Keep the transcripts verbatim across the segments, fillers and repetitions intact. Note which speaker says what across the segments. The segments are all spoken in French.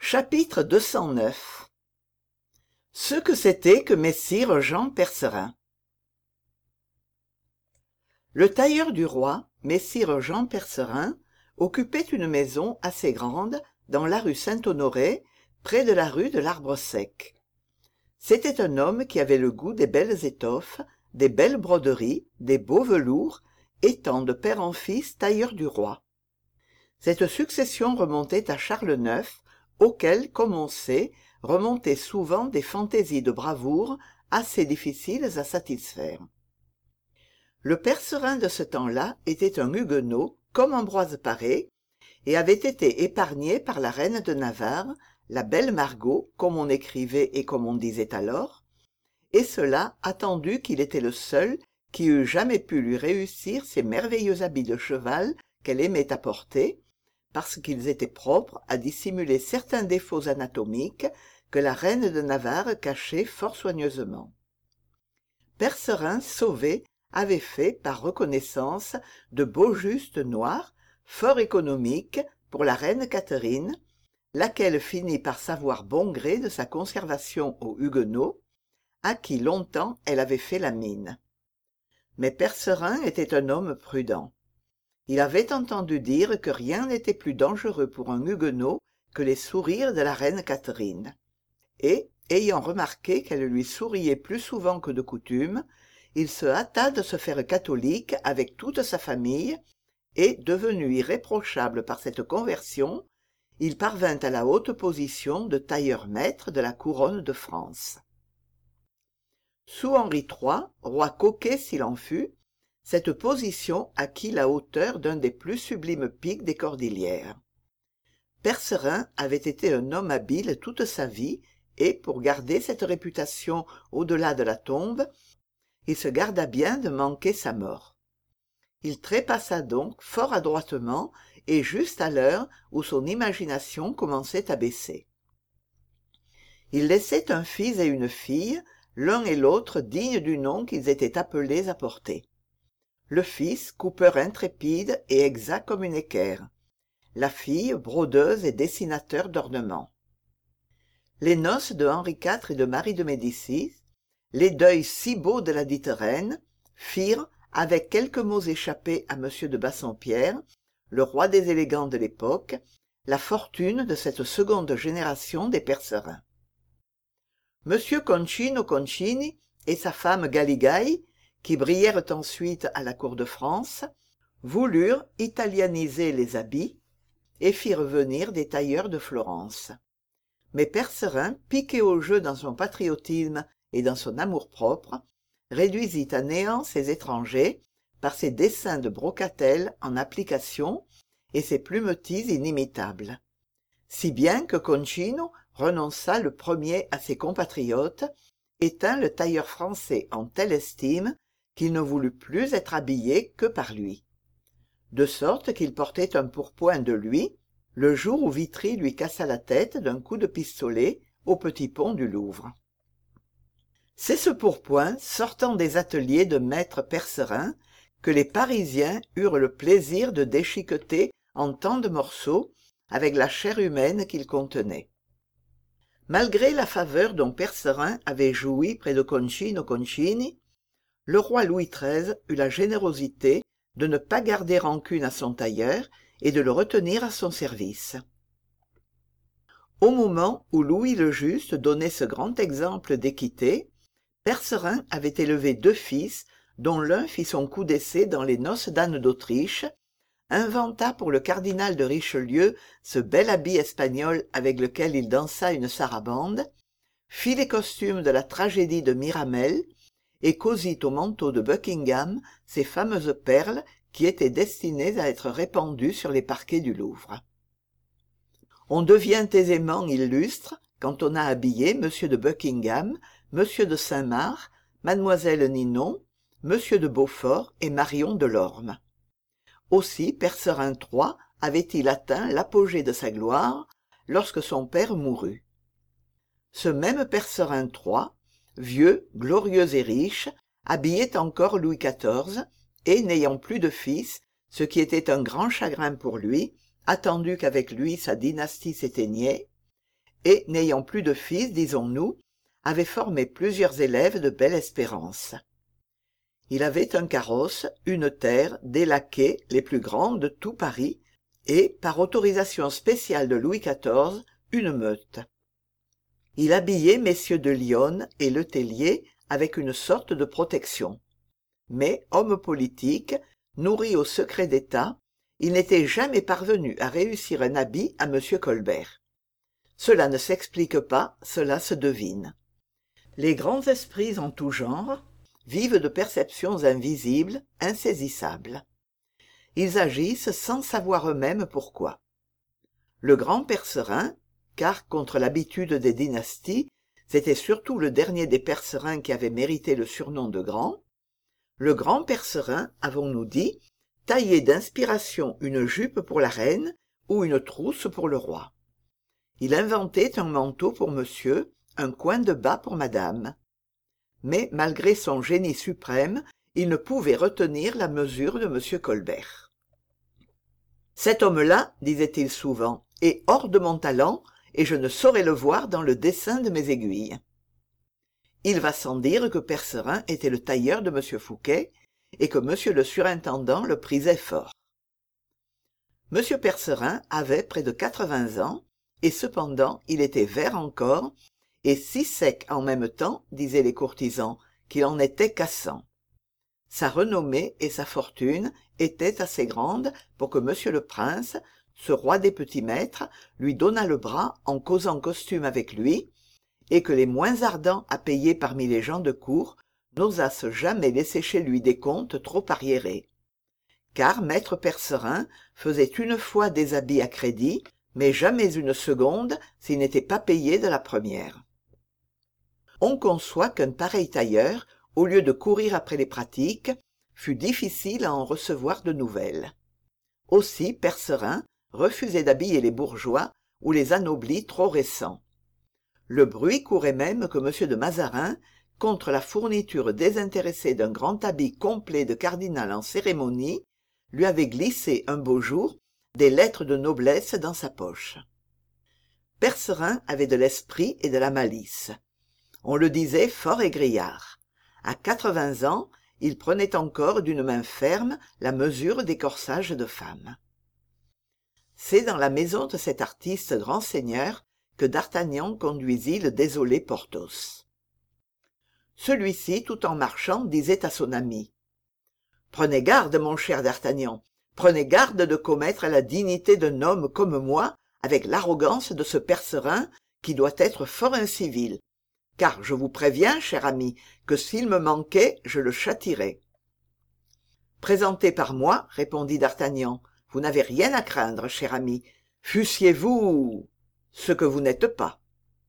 Speaker 1: Chapitre deux cent neuf. Ce que c'était que messire Jean Percerin. Le tailleur du roi, messire Jean Percerin, occupait une maison assez grande dans la rue Saint-Honoré, près de la rue de l'Arbre-Sec. C'était un homme qui avait le goût des belles étoffes, des belles broderies, des beaux velours, étant de père en fils tailleur du roi. Cette succession remontait à Charles neuf, auquel, comme on sait, remontaient souvent des fantaisies de bravoure assez difficiles à satisfaire. Le Percerin de ce temps-là était un huguenot, comme Ambroise Paré, et avait été épargné par la reine de Navarre, la belle Margot, comme on écrivait et comme on disait alors, et cela attendu qu'il était le seul qui eût jamais pu lui réussir ces merveilleux habits de cheval qu'elle aimait à porter, parce qu'ils étaient propres à dissimuler certains défauts anatomiques que la reine de Navarre cachait fort soigneusement. Percerin, sauvé, avait fait, par reconnaissance, de beaux justes noirs, fort économiques, pour la reine Catherine, laquelle finit par savoir bon gré de sa conservation aux Huguenots, à qui longtemps elle avait fait la mine. Mais Percerin était un homme prudent. Il avait entendu dire que rien n'était plus dangereux pour un huguenot que les sourires de la reine Catherine. Et, ayant remarqué qu'elle lui souriait plus souvent que de coutume, il se hâta de se faire catholique avec toute sa famille, et, devenu irréprochable par cette conversion, il parvint à la haute position de tailleur-maître de la couronne de France. Sous Henri trois, roi coquet s'il en fut, cette position acquit la hauteur d'un des plus sublimes pics des Cordillères. Percerin avait été un homme habile toute sa vie, et, pour garder cette réputation au-delà de la tombe, il se garda bien de manquer sa mort. Il trépassa donc fort adroitement et juste à l'heure où son imagination commençait à baisser. Il laissait un fils et une fille, l'un et l'autre dignes du nom qu'ils étaient appelés à porter. Le fils, coupeur intrépide et exact comme une équerre. La fille, brodeuse et dessinateur d'ornements. Les noces de Henri quatre et de Marie de Médicis, les deuils si beaux de la dite reine, firent, avec quelques mots échappés à monsieur de Bassompierre, le roi des élégants de l'époque, la fortune de cette seconde génération des Percerins. Monsieur Concino Concini et sa femme Galigaï, qui brillèrent ensuite à la cour de France, voulurent italianiser les habits et firent venir des tailleurs de Florence. Mais Percerin, piqué au jeu dans son patriotisme et dans son amour-propre, réduisit à néant ces étrangers par ses dessins de brocatelle en application et ses plumetis inimitables. Si bien que Concino renonça le premier à ses compatriotes et tint le tailleur français en telle estime qu'il ne voulut plus être habillé que par lui. De sorte qu'il portait un pourpoint de lui, le jour où Vitry lui cassa la tête d'un coup de pistolet au petit pont du Louvre. C'est ce pourpoint, sortant des ateliers de maître Percerin, que les Parisiens eurent le plaisir de déchiqueter en tant de morceaux, avec la chair humaine qu'il contenait. Malgré la faveur dont Percerin avait joui près de Concino Concini, le roi Louis treize eut la générosité de ne pas garder rancune à son tailleur et de le retenir à son service. Au moment où Louis le Juste donnait ce grand exemple d'équité, Percerin avait élevé deux fils, dont l'un fit son coup d'essai dans les noces d'Anne d'Autriche, inventa pour le cardinal de Richelieu ce bel habit espagnol avec lequel il dansa une sarabande, fit les costumes de la tragédie de Miramel, et cosit au manteau de Buckingham ces fameuses perles qui étaient destinées à être répandues sur les parquets du Louvre. On devient aisément illustre quand on a habillé monsieur de Buckingham, monsieur de Saint-Marc, mademoiselle Ninon, monsieur de Beaufort et Marion de Lorme. Aussi Percerin trois avait-il atteint l'apogée de sa gloire lorsque son père mourut. Ce même Percerin trois, vieux, glorieux et riche, habillait encore Louis quatorze, et n'ayant plus de fils, ce qui était un grand chagrin pour lui, attendu qu'avec lui sa dynastie s'éteignait, et, n'ayant plus de fils, disons-nous, avait formé plusieurs élèves de belle espérance. Il avait un carrosse, une terre, des laquais, les plus grands de tout Paris, et, par autorisation spéciale de Louis quatorze, une meute. Il habillait messieurs de Lyonne et Le Tellier avec une sorte de protection. Mais, homme politique, nourri au secret d'État, il n'était jamais parvenu à réussir un habit à M. Colbert. Cela ne s'explique pas, cela se devine. Les grands esprits en tout genre vivent de perceptions invisibles, insaisissables. Ils agissent sans savoir eux-mêmes pourquoi. Le grand Percerin, car contre l'habitude des dynasties, c'était surtout le dernier des Percerins qui avait mérité le surnom de grand, le grand Percerin, avons-nous dit, taillait d'inspiration une jupe pour la reine ou une trousse pour le roi. Il inventait un manteau pour monsieur, un coin de bas pour madame. Mais malgré son génie suprême, il ne pouvait retenir la mesure de M. Colbert. Cet homme-là, disait-il souvent, est hors de mon talent, et je ne saurais le voir dans le dessin de mes aiguilles. Il va sans dire que Percerin était le tailleur de M. Fouquet, et que M. le surintendant le prisait fort. M. Percerin avait près de quatre-vingts ans, et cependant il était vert encore, et si sec en même temps, disaient les courtisans, qu'il en était cassant. Sa renommée et sa fortune étaient assez grandes pour que monsieur le prince, ce roi des petits maîtres, lui donnât le bras en causant costume avec lui, et que les moins ardents à payer parmi les gens de cour n'osassent jamais laisser chez lui des comptes trop arriérés. Car maître Percerin faisait une fois des habits à crédit, mais jamais une seconde s'il n'était pas payé de la première. On conçoit qu'un pareil tailleur, au lieu de courir après les pratiques, fut difficile à en recevoir de nouvelles. Aussi Percerin refusait d'habiller les bourgeois ou les anoblis trop récents. Le bruit courait même que M. de Mazarin, contre la fourniture désintéressée d'un grand habit complet de cardinal en cérémonie, lui avait glissé un beau jour des lettres de noblesse dans sa poche. Percerin avait de l'esprit et de la malice. On le disait fort égrillard. À quatre-vingts ans, il prenait encore d'une main ferme la mesure des corsages de femmes. C'est dans la maison de cet artiste grand seigneur que d'Artagnan conduisit le désolé Porthos. Celui-ci, tout en marchant, disait à son ami: « Prenez garde, mon cher d'Artagnan, prenez garde de commettre la dignité d'un homme comme moi avec l'arrogance de ce Percerin qui doit être fort incivil, car je vous préviens, cher ami, que s'il me manquait, je le châtierais. »« Présenté par moi, répondit d'Artagnan, vous n'avez rien à craindre, cher ami, fussiez-vous ce que vous n'êtes pas. »«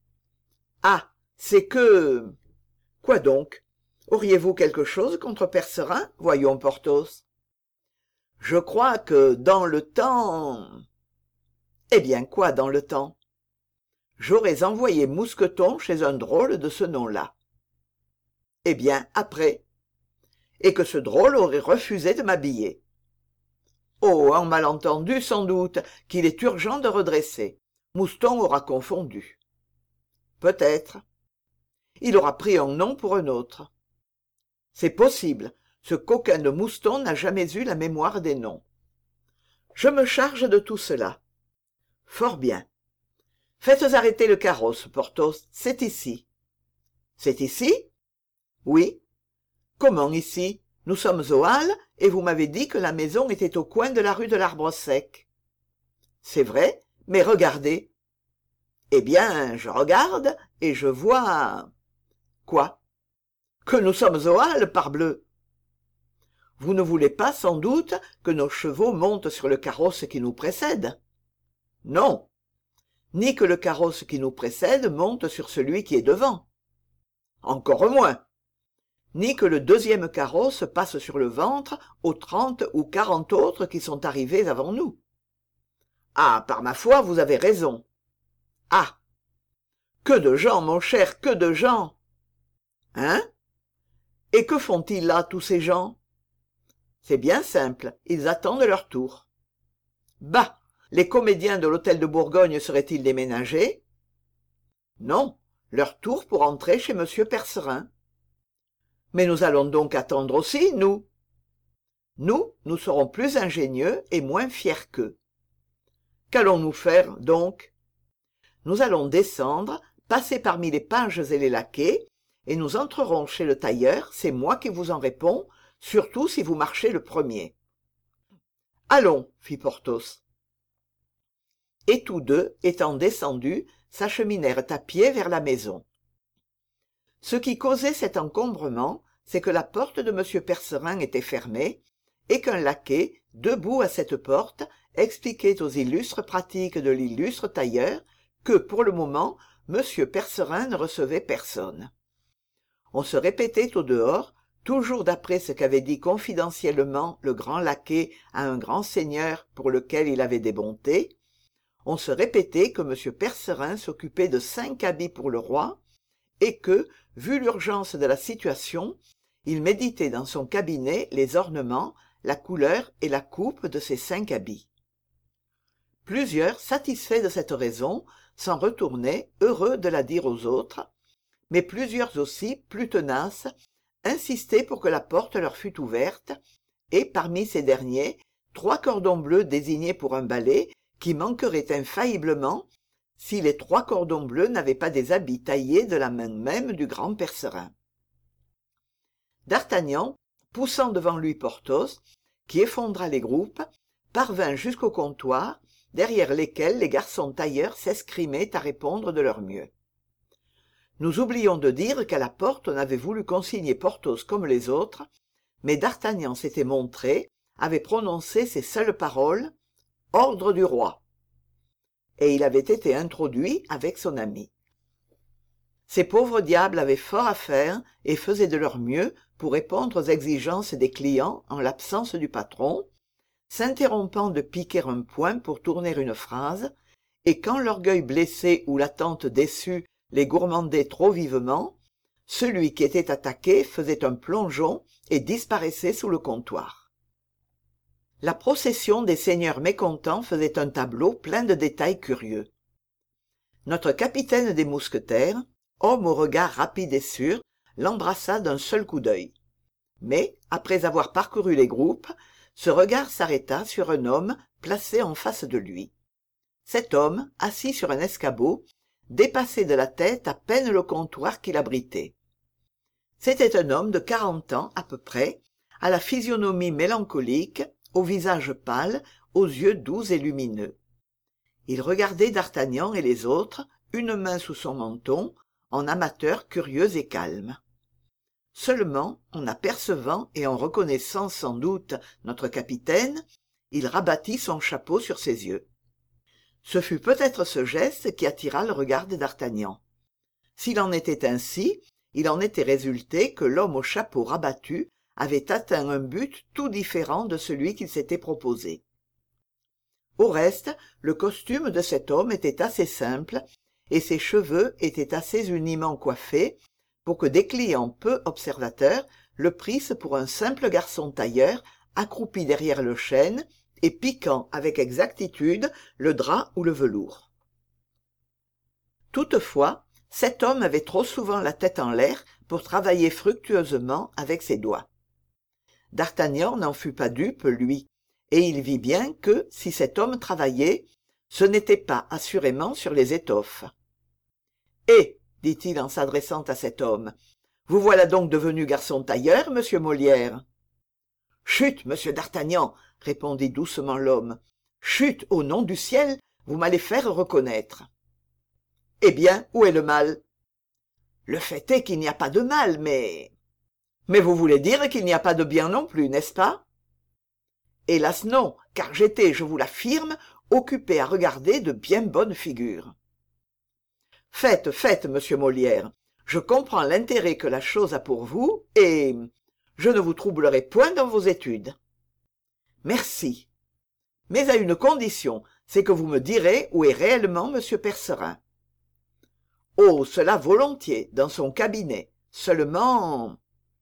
Speaker 1: Ah, c'est que... » Quoi donc? Auriez-vous quelque chose contre Percerin? Voyons, Porthos. Je crois que dans le temps... Eh bien, quoi dans le temps? J'aurais envoyé Mousqueton chez un drôle de ce nom-là. Eh bien, après? Et que ce drôle aurait refusé de m'habiller. Oh, un malentendu sans doute, qu'il est urgent de redresser. Mouston aura confondu. Peut-être. Il aura pris un nom pour un autre. C'est possible, ce coquin de Mouston n'a jamais eu la mémoire des noms. Je me charge de tout cela. Fort bien. Faites arrêter le carrosse, Porthos, c'est ici. C'est ici? Oui. Comment ici? Nous sommes aux Halles, et vous m'avez dit que la maison était au coin de la rue de l'Arbre Sec. C'est vrai, mais regardez. Eh bien, je regarde, et je vois... Quoi? Que nous sommes aux Halles, parbleu! Vous ne voulez pas, sans doute, que nos chevaux montent sur le carrosse qui nous précède? Non. Ni que le carrosse qui nous précède monte sur celui qui est devant. Encore moins. Ni que le deuxième carrosse passe sur le ventre aux trente ou quarante autres qui sont arrivés avant nous. Ah, par ma foi, vous avez raison. Ah! Que de gens, mon cher, que de gens! Hein? Et que font-ils là, tous ces gens? C'est bien simple, ils attendent leur tour. Bah! Les comédiens de l'hôtel de Bourgogne seraient-ils déménagés? Non, leur tour pour entrer chez monsieur Percerin. Mais nous allons donc attendre aussi, nous. Nous, nous serons plus ingénieux et moins fiers qu'eux. Qu'allons-nous faire, donc? Nous allons descendre, passer parmi les pages et les laquais, et nous entrerons chez le tailleur, c'est moi qui vous en réponds, surtout si vous marchez le premier. Allons, fit Porthos. Et tous deux, étant descendus, s'acheminèrent à pied vers la maison. Ce qui causait cet encombrement, c'est que la porte de monsieur Percerin était fermée, et qu'un laquais, debout à cette porte, expliquait aux illustres pratiques de l'illustre tailleur que, pour le moment, monsieur Percerin ne recevait personne. On se répétait au dehors, toujours d'après ce qu'avait dit confidentiellement le grand laquais à un grand seigneur pour lequel il avait des bontés, on se répétait que monsieur Percerin s'occupait de cinq habits pour le roi, et que, vu l'urgence de la situation, il méditait dans son cabinet les ornements, la couleur et la coupe de ces cinq habits. Plusieurs, satisfaits de cette raison, s'en retournaient, heureux de la dire aux autres, mais plusieurs aussi, plus tenaces, insistaient pour que la porte leur fût ouverte, et parmi ces derniers, trois cordons bleus désignés pour un balai, qui manqueraient infailliblement si les trois cordons bleus n'avaient pas des habits taillés de la main même du grand Percerin. D'Artagnan, poussant devant lui Porthos, qui effondra les groupes, parvint jusqu'au comptoir, derrière lesquels les garçons tailleurs s'escrimaient à répondre de leur mieux. Nous oublions de dire qu'à la porte on avait voulu consigner Porthos comme les autres, mais d'Artagnan s'était montré, avait prononcé ces seules paroles « Ordre du roi », et il avait été introduit avec son ami. Ces pauvres diables avaient fort à faire et faisaient de leur mieux pour répondre aux exigences des clients en l'absence du patron, s'interrompant de piquer un point pour tourner une phrase, et quand l'orgueil blessé ou l'attente déçue les gourmandait trop vivement, celui qui était attaqué faisait un plongeon et disparaissait sous le comptoir. La procession des seigneurs mécontents faisait un tableau plein de détails curieux. Notre capitaine des mousquetaires, homme au regard rapide et sûr, l'embrassa d'un seul coup d'œil. Mais, après avoir parcouru les groupes, ce regard s'arrêta sur un homme placé en face de lui. Cet homme, assis sur un escabeau, dépassait de la tête à peine le comptoir qu'il abritait. C'était un homme de quarante ans à peu près, à la physionomie mélancolique, au visage pâle, aux yeux doux et lumineux. Il regardait d'Artagnan et les autres, une main sous son menton, en amateur curieux et calme. Seulement, en apercevant et en reconnaissant sans doute notre capitaine, il rabattit son chapeau sur ses yeux. Ce fut peut-être ce geste qui attira le regard de d'Artagnan. S'il en était ainsi, il en était résulté que l'homme au chapeau rabattu avait atteint un but tout différent de celui qu'il s'était proposé. Au reste, le costume de cet homme était assez simple, et ses cheveux étaient assez uniment coiffés pour que des clients peu observateurs le prissent pour un simple garçon tailleur accroupi derrière le chêne et piquant avec exactitude le drap ou le velours. Toutefois, cet homme avait trop souvent la tête en l'air pour travailler fructueusement avec ses doigts. D'Artagnan n'en fut pas dupe, lui, et il vit bien que, si cet homme travaillait, ce n'était pas assurément sur les étoffes. « Eh !» dit-il en s'adressant à cet homme, « vous voilà donc devenu garçon tailleur, monsieur Molière ?»« Chut, monsieur d'Artagnan !» répondit doucement l'homme. « Chut, au nom du ciel, vous m'allez faire reconnaître. »« Eh bien, où est le mal ?»« Le fait est qu'il n'y a pas de mal, mais... » « Mais vous voulez dire qu'il n'y a pas de bien non plus, n'est-ce pas ?»« Hélas non, car j'étais, je vous l'affirme, occupé à regarder de bien bonnes figures. »« Faites, faites, monsieur Molière, je comprends l'intérêt que la chose a pour vous, et je ne vous troublerai point dans vos études. »« Merci. Mais à une condition, c'est que vous me direz où est réellement monsieur Percerin. »« Oh, cela volontiers, dans son cabinet. Seulement... »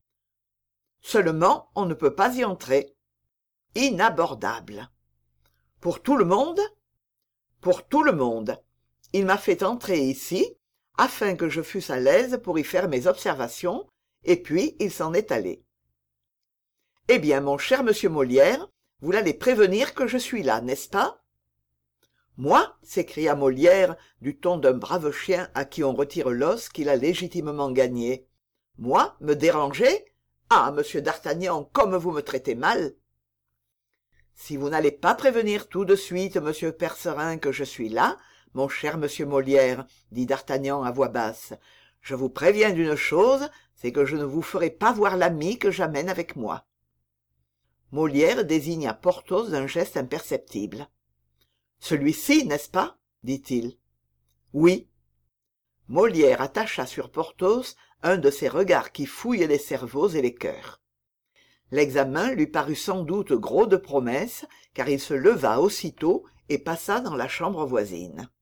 Speaker 1: Seulement, on ne peut pas y entrer. Inabordable. Pour tout le monde ? Pour tout le monde. Il m'a fait entrer ici, afin que je fusse à l'aise pour y faire mes observations, et puis il s'en est allé. Eh bien, mon cher monsieur Molière, vous l'allez prévenir que je suis là, n'est-ce pas? Moi, s'écria Molière du ton d'un brave chien à qui on retire l'os qu'il a légitimement gagné. Moi, me déranger? Ah, monsieur d'Artagnan, comme vous me traitez mal! Si vous n'allez pas prévenir tout de suite monsieur Percerin que je suis là, mon cher monsieur Molière, dit d'Artagnan à voix basse, je vous préviens d'une chose, c'est que je ne vous ferai pas voir l'ami que j'amène avec moi. Molière désigna Porthos d'un geste imperceptible. Celui-ci, n'est-ce pas? dit-il. Oui. Molière attacha sur Porthos un de ces regards qui fouillent les cerveaux et les cœurs. L'examen lui parut sans doute gros de promesses, car il se leva aussitôt et passa dans la chambre voisine.